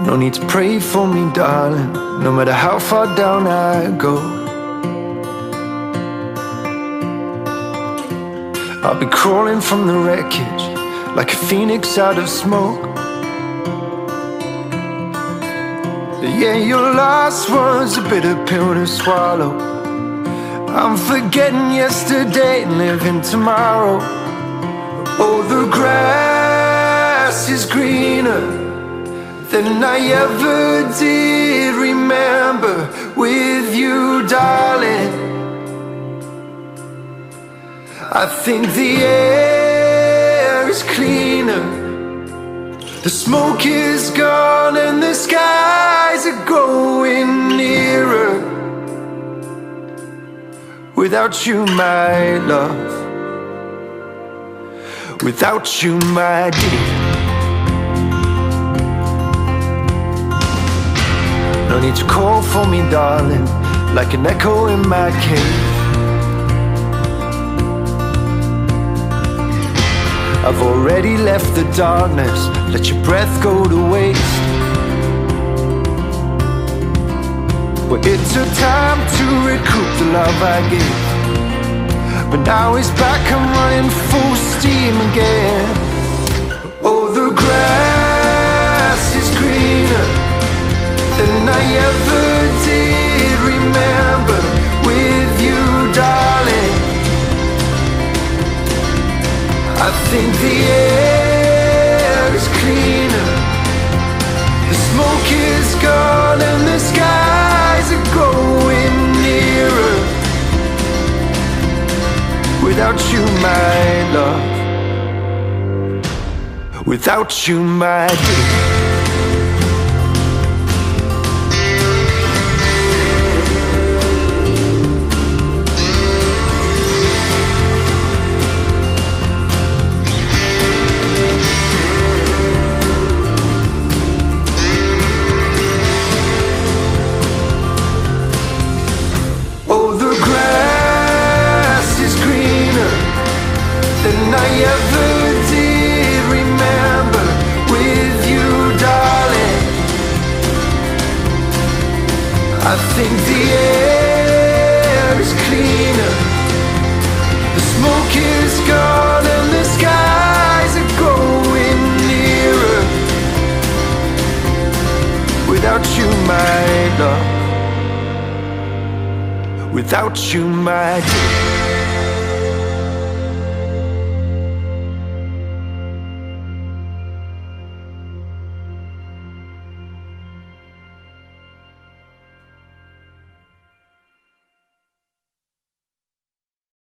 No need to pray for me, darling, no matter how far down I go. I'll be crawling from the wreckage like a phoenix out of smoke. Yeah, your loss was a bitter pill to swallow. I'm forgetting yesterday and living tomorrow. Oh, the grass is greener than I ever did remember with you, darling. I think the air is cleaner, the smoke is gone and the skies are growing nearer. Without you, my love, without you, my dear. No need to call for me, darling, like an echo in my cave. I've already left the darkness, let your breath go to waste. Well, it took time to recoup the love I gave, but now it's back, I'm running full steam again. Oh, the grass is greener than I ever did remember with you, darling. I think the air is cleaner, the smoke is gone and the skies are growing nearer. Without you, my love, without you, my dear. I ever did remember with you, darling. I think the air is cleaner, the smoke is gone and the skies are growing nearer. Without you, my love, without you, my dear.